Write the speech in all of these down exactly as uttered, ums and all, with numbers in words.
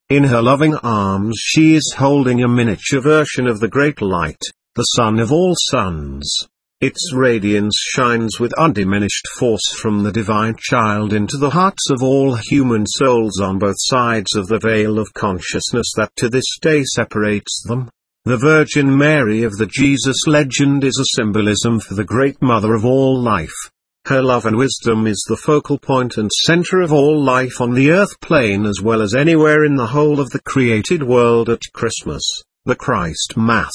In her loving arms she is holding a miniature version of the great light, the sun of all suns. Its radiance shines with undiminished force from the divine child into the hearts of all human souls on both sides of the veil of consciousness that to this day separates them. The Virgin Mary of the Jesus legend is a symbolism for the great mother of all life. Her love and wisdom is the focal point and center of all life on the earth plane as well as anywhere in the whole of the created world at Christmas, the Christ Mass.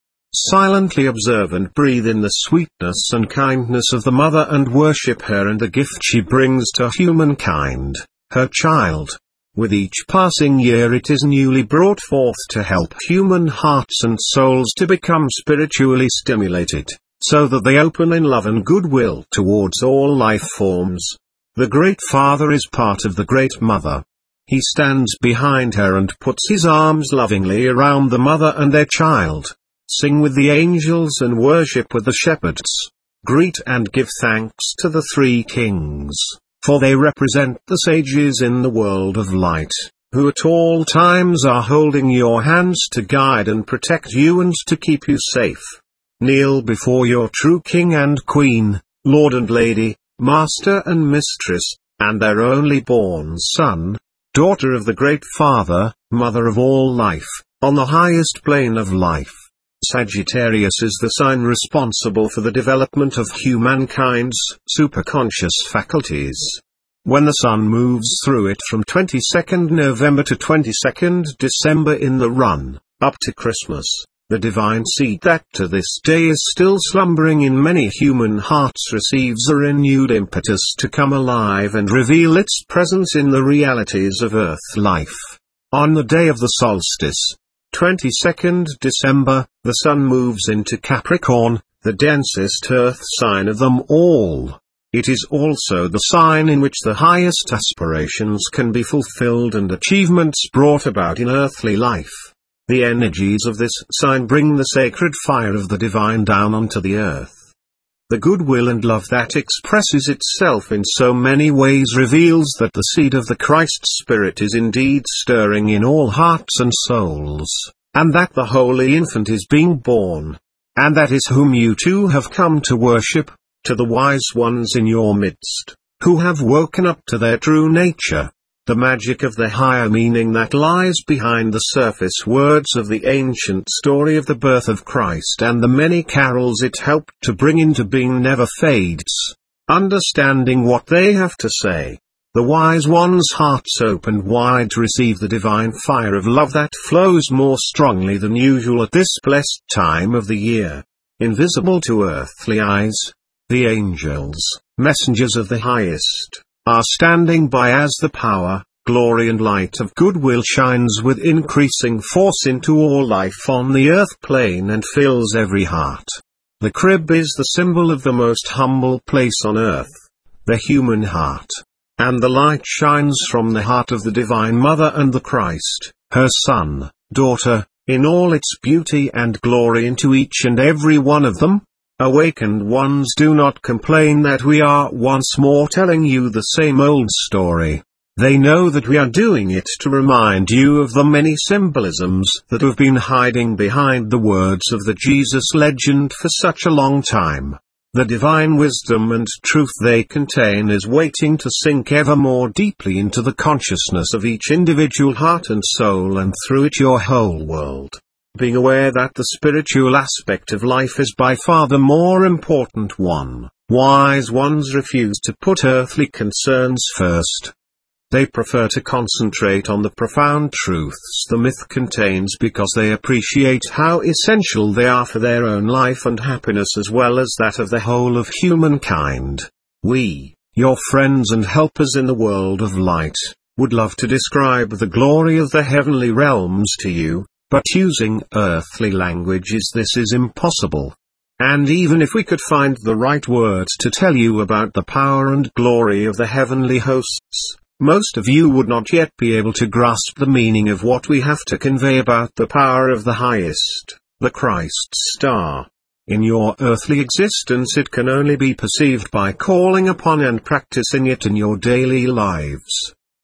Silently observe and breathe in the sweetness and kindness of the Mother and worship her and the gift she brings to humankind, her child. With each passing year it is newly brought forth to help human hearts and souls to become spiritually stimulated, so that they open in love and goodwill towards all life forms. The Great Father is part of the Great Mother. He stands behind her and puts his arms lovingly around the mother and their child. Sing with the angels and worship with the shepherds. Greet and give thanks to the three kings, for they represent the sages in the world of light, who at all times are holding your hands to guide and protect you and to keep you safe. Kneel before your true King and Queen, Lord and Lady, Master and Mistress, and their only born Son, daughter of the Great Father, Mother of all life, on the highest plane of life. Sagittarius is the sign responsible for the development of humankind's superconscious faculties. When the sun moves through it from twenty-second November to twenty-second December in the run up to Christmas, the divine seed that to this day is still slumbering in many human hearts receives a renewed impetus to come alive and reveal its presence in the realities of earth life. On the day of the solstice, twenty-second December, the sun moves into Capricorn, the densest earth sign of them all. It is also the sign in which the highest aspirations can be fulfilled and achievements brought about in earthly life. The energies of this sign bring the sacred fire of the divine down onto the earth. The goodwill and love that expresses itself in so many ways reveals that the seed of the Christ Spirit is indeed stirring in all hearts and souls, and that the Holy Infant is being born. And that is whom you too have come to worship, to the wise ones in your midst, who have woken up to their true nature, the magic of the higher meaning that lies behind the surface words of the ancient story of the birth of Christ, and the many carols it helped to bring into being never fades. Understanding what they have to say, the wise ones' hearts opened wide to receive the divine fire of love that flows more strongly than usual at this blessed time of the year. Invisible to earthly eyes, the angels, messengers of the highest, are standing by as the power, glory and light of goodwill shines with increasing force into all life on the earth plane and fills every heart. The crib is the symbol of the most humble place on earth, the human heart. And the light shines from the heart of the Divine Mother and the Christ, her Son, daughter, in all its beauty and glory into each and every one of them. Awakened ones, do not complain that we are once more telling you the same old story. They know that we are doing it to remind you of the many symbolisms that have been hiding behind the words of the Jesus legend for such a long time. The divine wisdom and truth they contain is waiting to sink ever more deeply into the consciousness of each individual heart and soul, and through it your whole world. Being aware that the spiritual aspect of life is by far the more important one, wise ones refuse to put earthly concerns first. They prefer to concentrate on the profound truths the myth contains because they appreciate how essential they are for their own life and happiness as well as that of the whole of humankind. We, your friends and helpers in the world of light, would love to describe the glory of the heavenly realms to you, but using earthly languages this is impossible. And even if we could find the right words to tell you about the power and glory of the heavenly hosts, most of you would not yet be able to grasp the meaning of what we have to convey about the power of the highest, the Christ star. In your earthly existence it can only be perceived by calling upon and practicing it in your daily lives.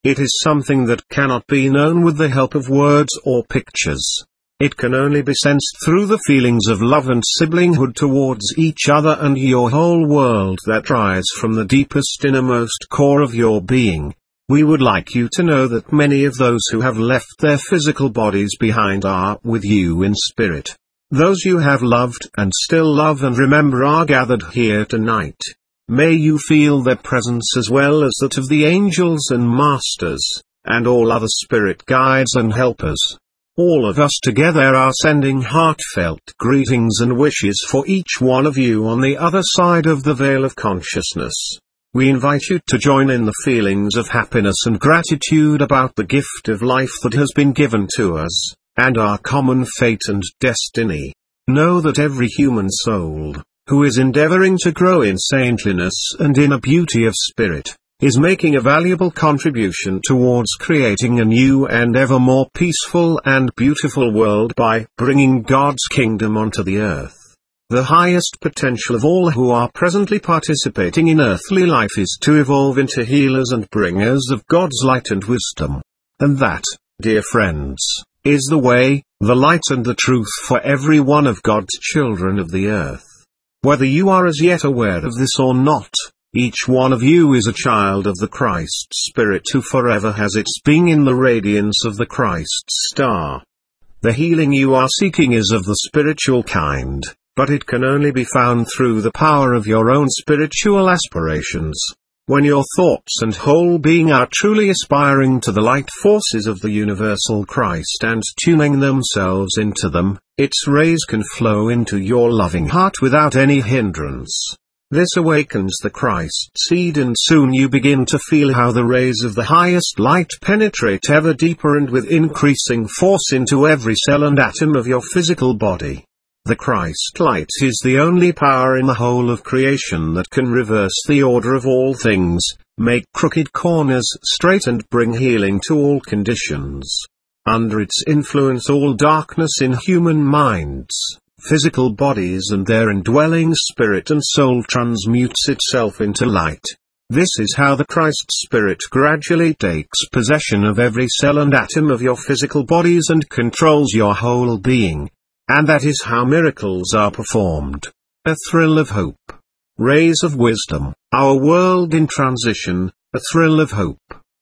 It is something that cannot be known with the help of words or pictures. It can only be sensed through the feelings of love and siblinghood towards each other and your whole world that rise from the deepest innermost core of your being. We would like you to know that many of those who have left their physical bodies behind are with you in spirit. Those you have loved and still love and remember are gathered here tonight. May you feel their presence as well as that of the angels and masters, and all other spirit guides and helpers. All of us together are sending heartfelt greetings and wishes for each one of you on the other side of the veil of consciousness. We invite you to join in the feelings of happiness and gratitude about the gift of life that has been given to us, and our common fate and destiny. Know that every human soul, who is endeavoring to grow in saintliness and in a beauty of spirit, is making a valuable contribution towards creating a new and ever more peaceful and beautiful world by bringing God's kingdom onto the earth. The highest potential of all who are presently participating in earthly life is to evolve into healers and bringers of God's light and wisdom. And that, dear friends, is the way, the light and the truth for every one of God's children of the earth. Whether you are as yet aware of this or not, each one of you is a child of the Christ Spirit who forever has its being in the radiance of the Christ star. The healing you are seeking is of the spiritual kind, but it can only be found through the power of your own spiritual aspirations. When your thoughts and whole being are truly aspiring to the light forces of the universal Christ and tuning themselves into them, its rays can flow into your loving heart without any hindrance. This awakens the Christ seed, and soon you begin to feel how the rays of the highest light penetrate ever deeper and with increasing force into every cell and atom of your physical body. The Christ light is the only power in the whole of creation that can reverse the order of all things, make crooked corners straight and bring healing to all conditions. Under its influence all darkness in human minds, physical bodies and their indwelling spirit and soul transmutes itself into light. This is how the Christ Spirit gradually takes possession of every cell and atom of your physical bodies and controls your whole being. And that is how miracles are performed. A thrill of hope. Rays of wisdom, our world in transition, a thrill of hope.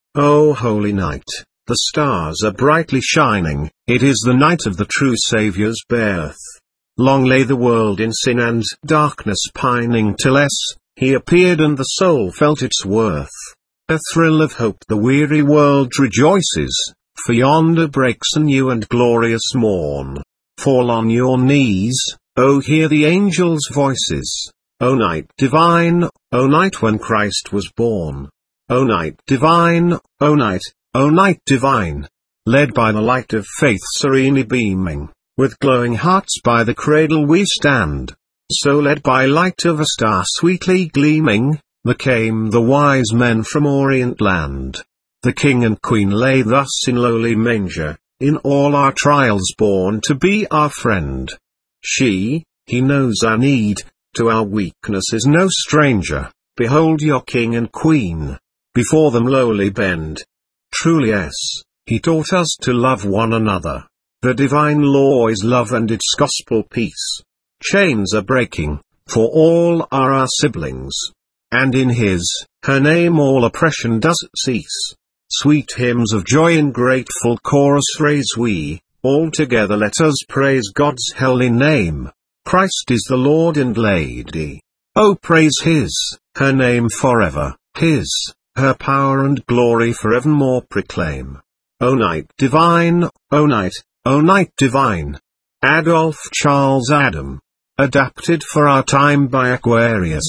O holy night, the stars are brightly shining, it is the night of the true Saviour's birth. Long lay the world in sin and darkness pining till S, he appeared and the soul felt its worth. A thrill of hope the weary world rejoices, for yonder breaks a new and glorious morn. Fall on your knees, O hear the angels' voices, O night divine, O night when Christ was born. O night divine, O night, O night divine. Led by the light of faith serenely beaming, with glowing hearts by the cradle we stand. So led by light of a star sweetly gleaming, there came the wise men from Orient land. The King and Queen lay thus in lowly manger, in all our trials born to be our friend. She, he knows our need, to our weakness is no stranger. Behold your King and Queen, before them lowly bend. Truly yes, he taught us to love one another. The divine law is love and its gospel peace. Chains are breaking, for all are our siblings. And in his, her name all oppression does cease. Sweet hymns of joy in grateful chorus raise we, all together let us praise God's holy name. Christ is the Lord and Lady. Oh praise his, her name forever, his, her power and glory forevermore proclaim. O night divine, O night, O night divine. Adolf Charles Adam. Adapted for our time by Aquarius.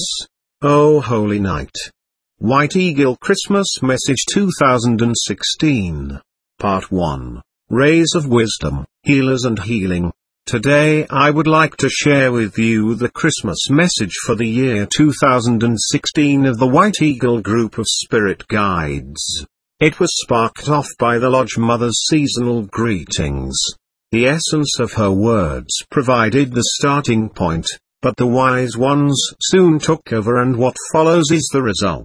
O holy night. White Eagle Christmas Message two thousand sixteen. Part one. Rays of Wisdom, Healers and Healing. Today I would like to share with you the Christmas message for the year two thousand sixteen of the White Eagle Group of Spirit Guides. It was sparked off by the Lodge Mother's seasonal greetings. The essence of her words provided the starting point, but the wise ones soon took over and what follows is the result.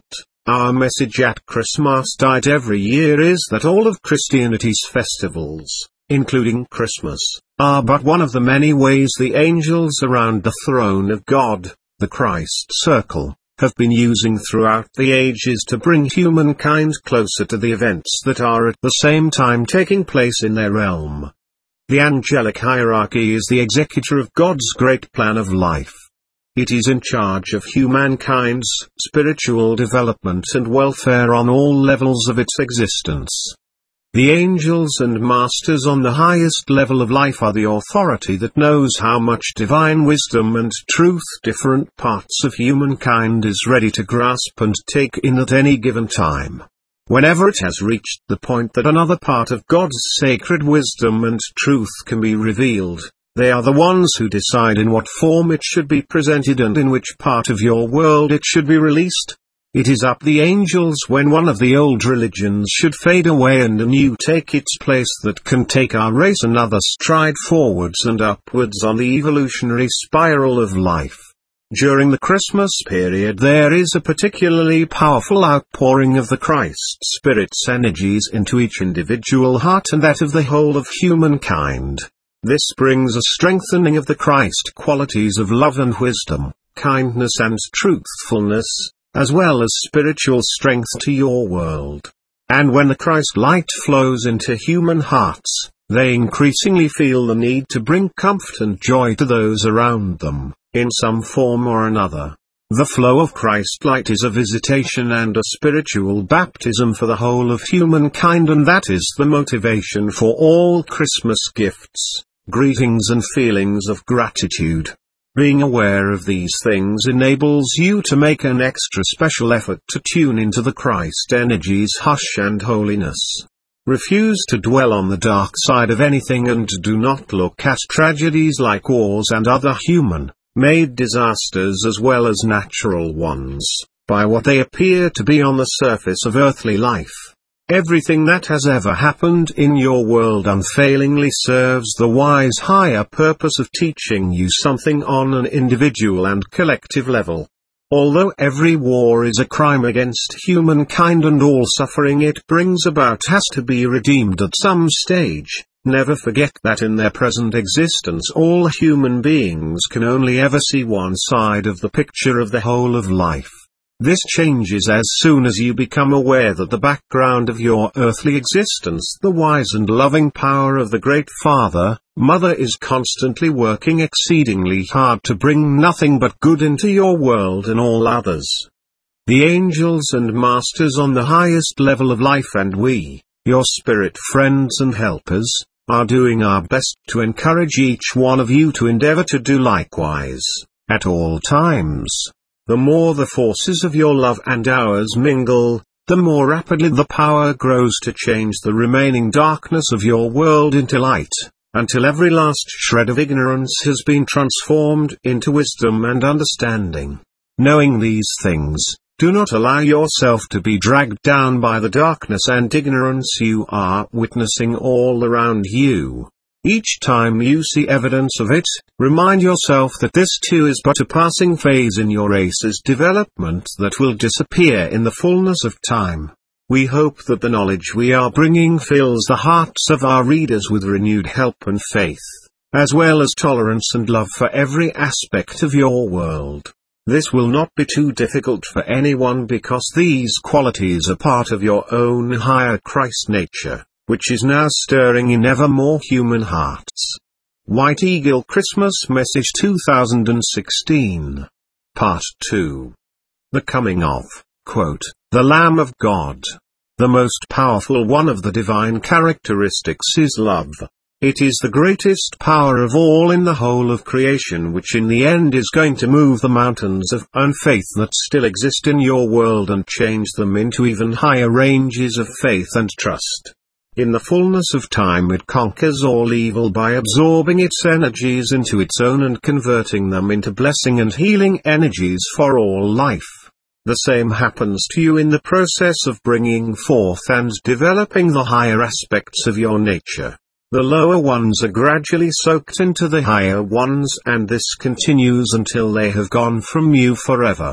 Our message at Christmastide every year is that all of Christianity's festivals, including Christmas, are but one of the many ways the angels around the throne of God, the Christ Circle, have been using throughout the ages to bring humankind closer to the events that are at the same time taking place in their realm. The angelic hierarchy is the executor of God's great plan of life. It is in charge of humankind's spiritual development and welfare on all levels of its existence. The angels and masters on the highest level of life are the authority that knows how much divine wisdom and truth different parts of humankind is ready to grasp and take in at any given time. Whenever it has reached the point that another part of God's sacred wisdom and truth can be revealed, they are the ones who decide in what form it should be presented and in which part of your world it should be released. It is up the angels when one of the old religions should fade away and a new take its place that can take our race another stride forwards and upwards on the evolutionary spiral of life. During the Christmas period there is a particularly powerful outpouring of the Christ Spirit's energies into each individual heart and that of the whole of humankind. This brings a strengthening of the Christ qualities of love and wisdom, kindness and truthfulness, as well as spiritual strength to your world. And when the Christ light flows into human hearts, they increasingly feel the need to bring comfort and joy to those around them, in some form or another. The flow of Christ light is a visitation and a spiritual baptism for the whole of humankind, and that is the motivation for all Christmas gifts, greetings and feelings of gratitude. Being aware of these things enables you to make an extra special effort to tune into the Christ energies' hush and holiness. Refuse to dwell on the dark side of anything and do not look at tragedies like wars and other human-made disasters as well as natural ones, by what they appear to be on the surface of earthly life. Everything that has ever happened in your world unfailingly serves the wise higher purpose of teaching you something on an individual and collective level. Although every war is a crime against humankind and all suffering it brings about has to be redeemed at some stage, never forget that in their present existence all human beings can only ever see one side of the picture of the whole of life. This changes as soon as you become aware that the background of your earthly existence, the wise and loving power of the Great Father, Mother, is constantly working exceedingly hard to bring nothing but good into your world and all others. The angels and masters on the highest level of life and we, your spirit friends and helpers, are doing our best to encourage each one of you to endeavor to do likewise, at all times. The more the forces of your love and ours mingle, the more rapidly the power grows to change the remaining darkness of your world into light, until every last shred of ignorance has been transformed into wisdom and understanding. Knowing these things, do not allow yourself to be dragged down by the darkness and ignorance you are witnessing all around you. Each time you see evidence of it, remind yourself that this too is but a passing phase in your race's development that will disappear in the fullness of time. We hope that the knowledge we are bringing fills the hearts of our readers with renewed help and faith, as well as tolerance and love for every aspect of your world. This will not be too difficult for anyone because these qualities are part of your own higher Christ nature, which is now stirring in ever more human hearts. White Eagle Christmas Message two thousand sixteen. Part two. The Coming of, quote, the Lamb of God. The most powerful one of the divine characteristics is love. It is the greatest power of all in the whole of creation which in the end is going to move the mountains of unfaith that still exist in your world and change them into even higher ranges of faith and trust. In the fullness of time it conquers all evil by absorbing its energies into its own and converting them into blessing and healing energies for all life. The same happens to you in the process of bringing forth and developing the higher aspects of your nature. The lower ones are gradually soaked into the higher ones, and this continues until they have gone from you forever.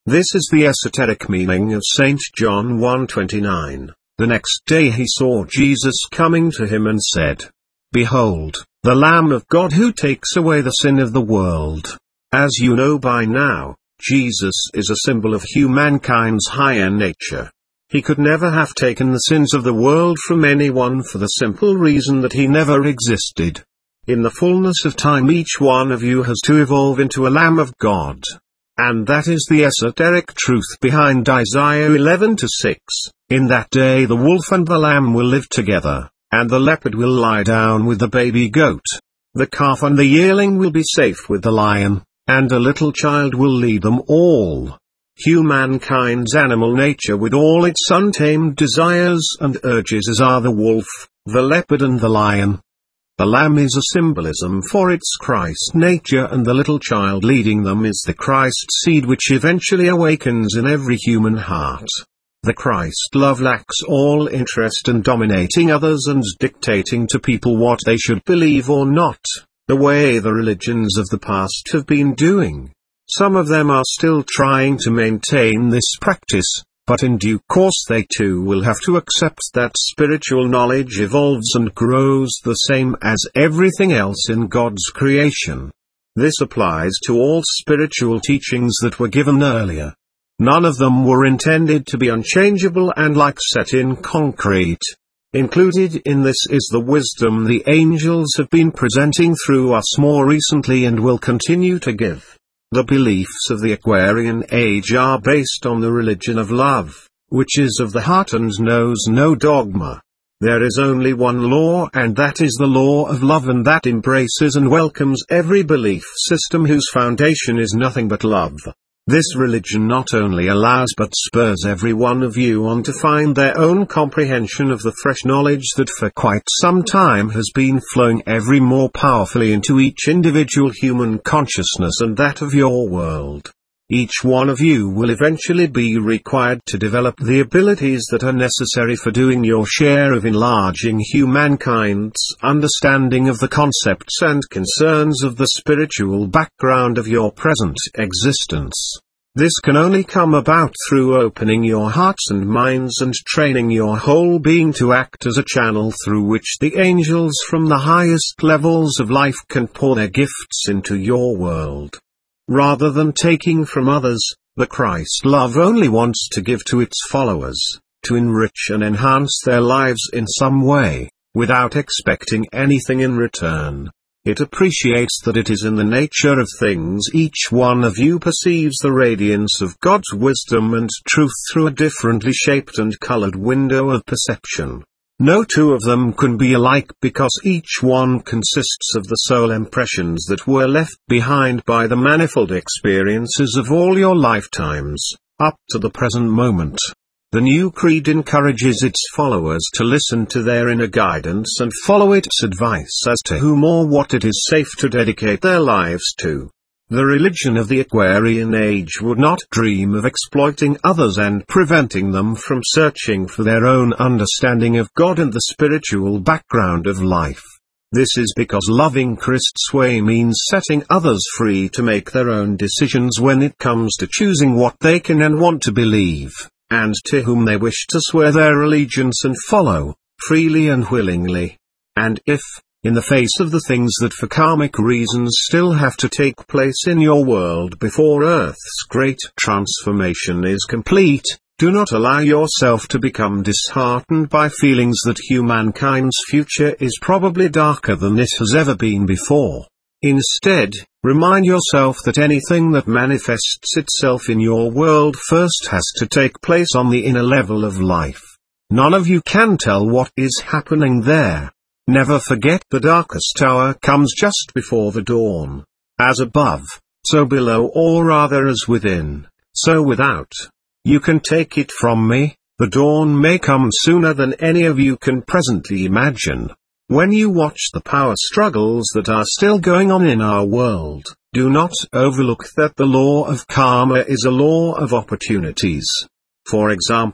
This is the esoteric meaning of Saint John one twenty-nine. The next day he saw Jesus coming to him and said, "Behold, the Lamb of God who takes away the sin of the world." As you know by now, Jesus is a symbol of humankind's higher nature. He could never have taken the sins of the world from anyone for the simple reason that he never existed. In the fullness of time each one of you has to evolve into a Lamb of God. And that is the esoteric truth behind Isaiah eleven to six. In that day the wolf and the lamb will live together, and the leopard will lie down with the baby goat. The calf and the yearling will be safe with the lion, and a little child will lead them all. Humankind's animal nature with all its untamed desires and urges are the wolf, the leopard and the lion. The lamb is a symbolism for its Christ nature, and the little child leading them is the Christ seed which eventually awakens in every human heart. The Christ love lacks all interest in dominating others and dictating to people what they should believe or not, the way the religions of the past have been doing. Some of them are still trying to maintain this practice, but in due course they too will have to accept that spiritual knowledge evolves and grows the same as everything else in God's creation. This applies to all spiritual teachings that were given earlier. None of them were intended to be unchangeable and like set in concrete. Included in this is the wisdom the angels have been presenting through us more recently and will continue to give. The beliefs of the Aquarian age are based on the religion of love, which is of the heart and knows no dogma. There is only one law, and that is the law of love, and that embraces and welcomes every belief system whose foundation is nothing but love. This religion not only allows but spurs every one of you on to find their own comprehension of the fresh knowledge that for quite some time has been flowing ever more powerfully into each individual human consciousness and that of your world. Each one of you will eventually be required to develop the abilities that are necessary for doing your share of enlarging humankind's understanding of the concepts and concerns of the spiritual background of your present existence. This can only come about through opening your hearts and minds and training your whole being to act as a channel through which the angels from the highest levels of life can pour their gifts into your world. Rather than taking from others, the Christ love only wants to give to its followers, to enrich and enhance their lives in some way, without expecting anything in return. It appreciates that it is in the nature of things each one of you perceives the radiance of God's wisdom and truth through a differently shaped and colored window of perception. No two of them can be alike because each one consists of the soul impressions that were left behind by the manifold experiences of all your lifetimes, up to the present moment. The new creed encourages its followers to listen to their inner guidance and follow its advice as to whom or what it is safe to dedicate their lives to. The religion of the Aquarian age would not dream of exploiting others and preventing them from searching for their own understanding of God and the spiritual background of life. This is because loving Christ's way means setting others free to make their own decisions when it comes to choosing what they can and want to believe, and to whom they wish to swear their allegiance and follow, freely and willingly. And if, in the face of the things that for karmic reasons still have to take place in your world before Earth's great transformation is complete, do not allow yourself to become disheartened by feelings that humankind's future is probably darker than it has ever been before. Instead, remind yourself that anything that manifests itself in your world first has to take place on the inner level of life. None of you can tell what is happening there. Never forget the darkest hour comes just before the dawn. As above, so below, or rather as within, so without. You can take it from me, the dawn may come sooner than any of you can presently imagine. When you watch the power struggles that are still going on in our world, do not overlook that the law of karma is a law of opportunities. For example,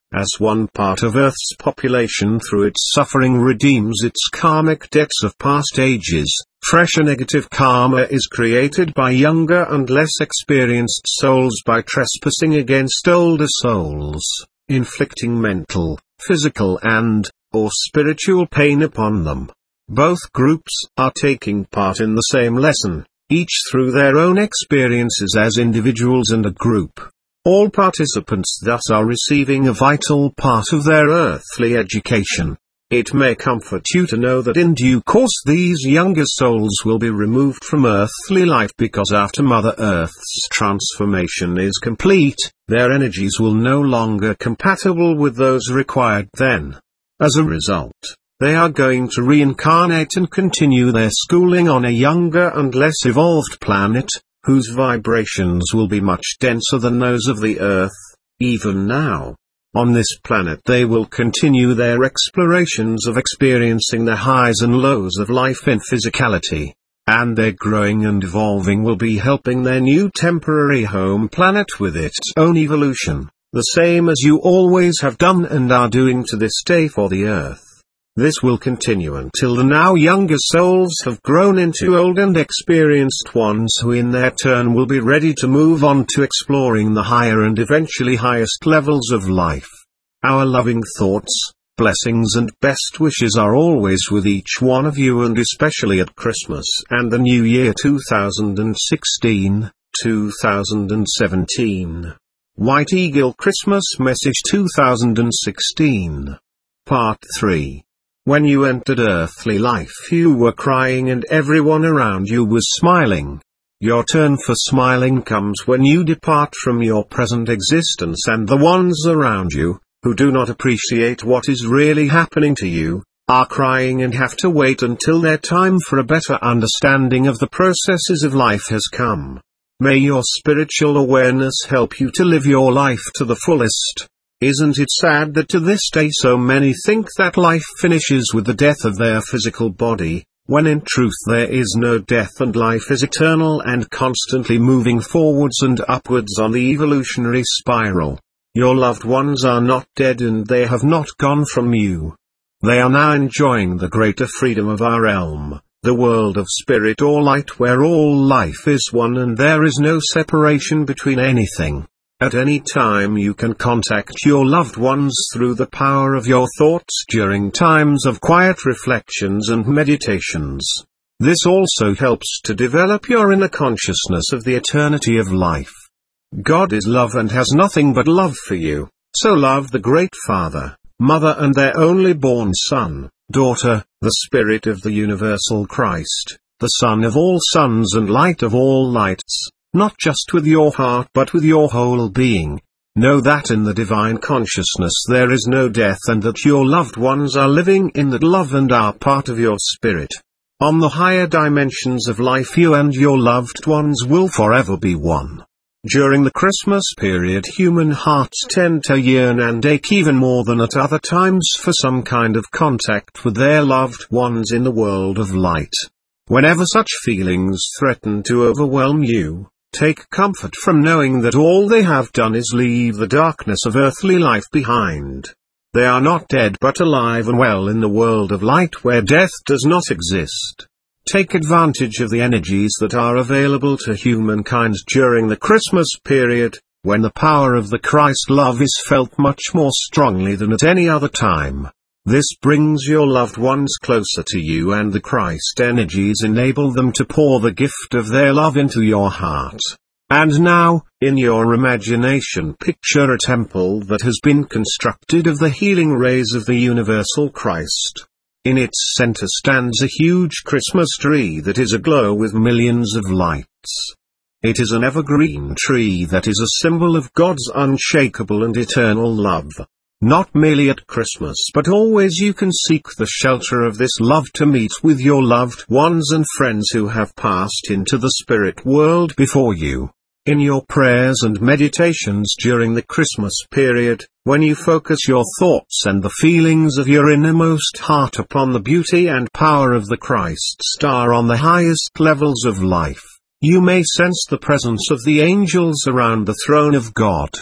As one part of Earth's population through its suffering redeems its karmic debts of past ages, fresher negative karma is created by younger and less experienced souls by trespassing against older souls, inflicting mental, physical and, or spiritual pain upon them. Both groups are taking part in the same lesson, each through their own experiences as individuals and a group. All participants thus are receiving a vital part of their earthly education. It may comfort you to know that in due course these younger souls will be removed from earthly life because after Mother Earth's transformation is complete, their energies will no longer compatible with those required then. As a result, they are going to reincarnate and continue their schooling on a younger and less evolved planet, whose vibrations will be much denser than those of the Earth, even now. On this planet they will continue their explorations of experiencing the highs and lows of life in physicality, and their growing and evolving will be helping their new temporary home planet with its own evolution, the same as you always have done and are doing to this day for the Earth. This will continue until the now younger souls have grown into old and experienced ones who in their turn will be ready to move on to exploring the higher and eventually highest levels of life. Our loving thoughts, blessings and best wishes are always with each one of you, and especially at Christmas and the New Year two thousand sixteen, two thousand seventeen. White Eagle Christmas Message two thousand sixteen. Part three. When you entered earthly life you were crying and everyone around you was smiling. Your turn for smiling comes when you depart from your present existence, and the ones around you, who do not appreciate what is really happening to you, are crying and have to wait until their time for a better understanding of the processes of life has come. May your spiritual awareness help you to live your life to the fullest. Isn't it sad that to this day so many think that life finishes with the death of their physical body, when in truth there is no death and life is eternal and constantly moving forwards and upwards on the evolutionary spiral. Your loved ones are not dead and they have not gone from you. They are now enjoying the greater freedom of our realm, the world of spirit or light, where all life is one and there is no separation between anything. At any time you can contact your loved ones through the power of your thoughts during times of quiet reflections and meditations. This also helps to develop your inner consciousness of the eternity of life. God is love and has nothing but love for you, so love the Great Father, Mother and their only born Son, daughter, the Spirit of the Universal Christ, the Son of all suns and Light of all lights. Not just with your heart but with your whole being. Know that in the divine consciousness there is no death and that your loved ones are living in that love and are part of your spirit. On the higher dimensions of life you and your loved ones will forever be one. During the Christmas period human hearts tend to yearn and ache even more than at other times for some kind of contact with their loved ones in the world of light. Whenever such feelings threaten to overwhelm you, take comfort from knowing that all they have done is leave the darkness of earthly life behind. They are not dead but alive and well in the world of light where death does not exist. Take advantage of the energies that are available to humankind during the Christmas period, when the power of the Christ love is felt much more strongly than at any other time. This brings your loved ones closer to you, and the Christ energies enable them to pour the gift of their love into your heart. And now, in your imagination picture a temple that has been constructed of the healing rays of the universal Christ. In its center stands a huge Christmas tree that is aglow with millions of lights. It is an evergreen tree that is a symbol of God's unshakable and eternal love. Not merely at Christmas but always you can seek the shelter of this love to meet with your loved ones and friends who have passed into the spirit world before you. In your prayers and meditations during the Christmas period, when you focus your thoughts and the feelings of your innermost heart upon the beauty and power of the Christ star on the highest levels of life, you may sense the presence of the angels around the throne of God.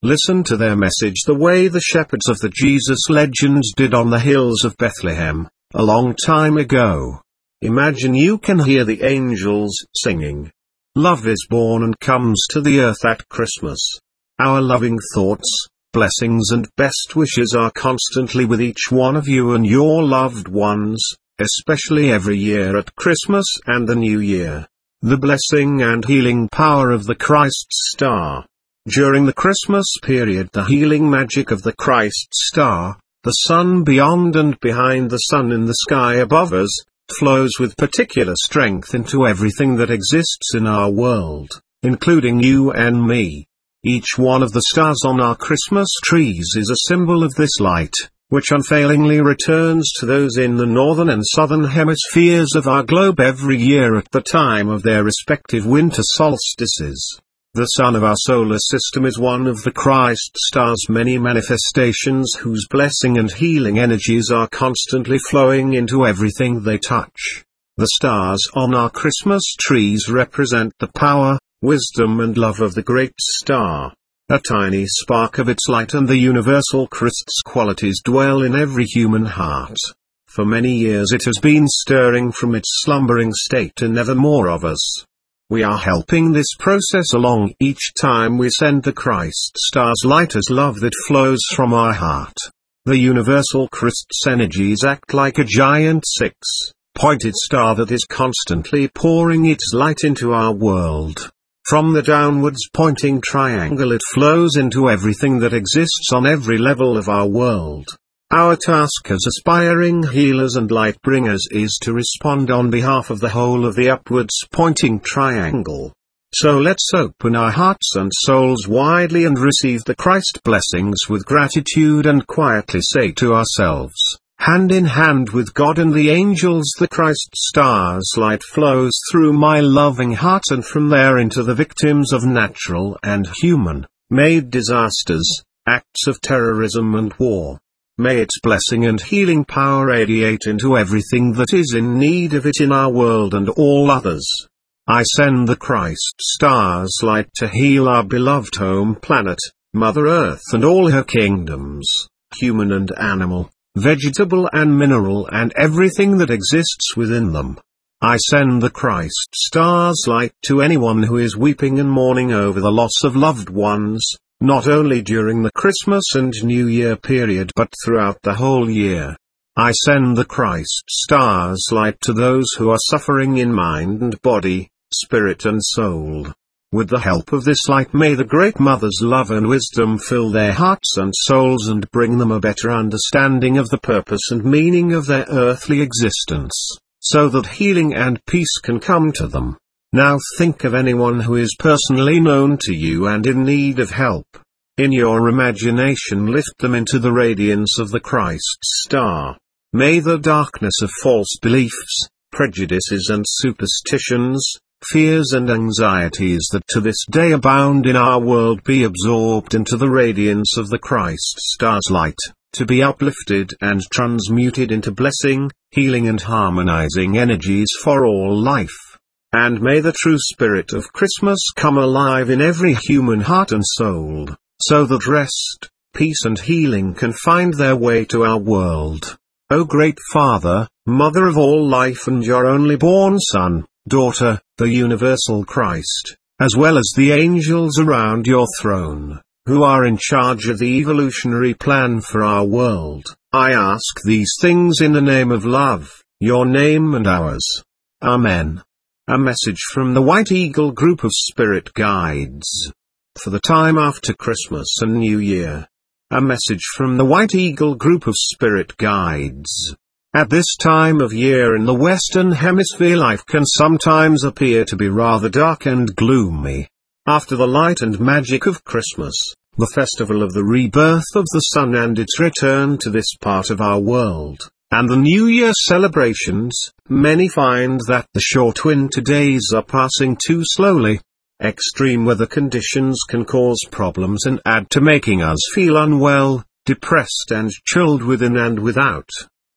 Listen to their message the way the shepherds of the Jesus legends did on the hills of Bethlehem, a long time ago. Imagine you can hear the angels singing. Love is born and comes to the earth at Christmas. Our loving thoughts, blessings and best wishes are constantly with each one of you and your loved ones, especially every year at Christmas and the New Year. The blessing and healing power of the Christ star. During the Christmas period, the healing magic of the Christ star, the sun beyond and behind the sun in the sky above us, flows with particular strength into everything that exists in our world, including you and me. Each one of the stars on our Christmas trees is a symbol of this light, which unfailingly returns to those in the northern and southern hemispheres of our globe every year at the time of their respective winter solstices. The sun of our solar system is one of the Christ star's many manifestations whose blessing and healing energies are constantly flowing into everything they touch. The stars on our Christmas trees represent the power, wisdom and love of the great star. A tiny spark of its light and the universal Christ's qualities dwell in every human heart. For many years it has been stirring from its slumbering state in ever more of us. We are helping this process along each time we send the Christ star's light as love that flows from our heart. The universal Christ's energies act like a giant six-pointed star that is constantly pouring its light into our world. From the downwards pointing triangle it flows into everything that exists on every level of our world. Our task as aspiring healers and light bringers is to respond on behalf of the whole of the upwards pointing triangle. So let's open our hearts and souls widely and receive the Christ blessings with gratitude and quietly say to ourselves, hand in hand with God and the angels, the Christ star's light flows through my loving heart and from there into the victims of natural and human-made disasters, acts of terrorism and war. May its blessing and healing power radiate into everything that is in need of it in our world and all others. I send the Christ star's light to heal our beloved home planet, Mother Earth and all her kingdoms, human and animal, vegetable and mineral and everything that exists within them. I send the Christ star's light to anyone who is weeping and mourning over the loss of loved ones, not only during the Christmas and New Year period but throughout the whole year. I send the Christ star's light to those who are suffering in mind and body, spirit and soul. With the help of this light may the Great Mother's love and wisdom fill their hearts and souls and bring them a better understanding of the purpose and meaning of their earthly existence, so that healing and peace can come to them. Now think of anyone who is personally known to you and in need of help. In your imagination lift them into the radiance of the Christ star. May the darkness of false beliefs, prejudices and superstitions, fears and anxieties that to this day abound in our world be absorbed into the radiance of the Christ star's light, to be uplifted and transmuted into blessing, healing and harmonizing energies for all life. And may the true spirit of Christmas come alive in every human heart and soul, so that rest, peace and healing can find their way to our world. O great Father, Mother of all life and your only born Son, Daughter, the universal Christ, as well as the angels around your throne, who are in charge of the evolutionary plan for our world, I ask these things in the name of love, your name and ours. Amen. A message from the White Eagle Group of Spirit Guides. For the time after Christmas and New Year. A message from the White Eagle Group of Spirit Guides. At this time of year in the Western Hemisphere life can sometimes appear to be rather dark and gloomy. After the light and magic of Christmas, the festival of the rebirth of the sun and its return to this part of our world, and the New Year celebrations, many find that the short winter days are passing too slowly. Extreme weather conditions can cause problems and add to making us feel unwell, depressed and chilled within and without.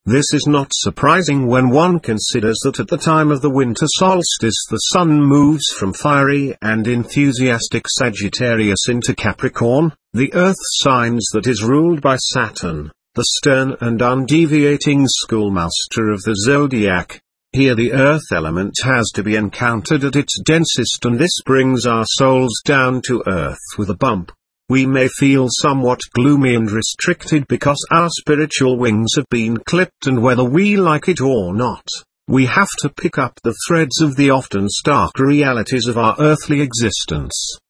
This is not surprising when one considers that at the time of the winter solstice the sun moves from fiery and enthusiastic Sagittarius into Capricorn, the earth signs that is ruled by Saturn, the stern and undeviating schoolmaster of the zodiac. Here the earth element has to be encountered at its densest, and this brings our souls down to earth with a bump. We may feel somewhat gloomy and restricted because our spiritual wings have been clipped, and whether we like it or not, we have to pick up the threads of the often stark realities of our earthly existence.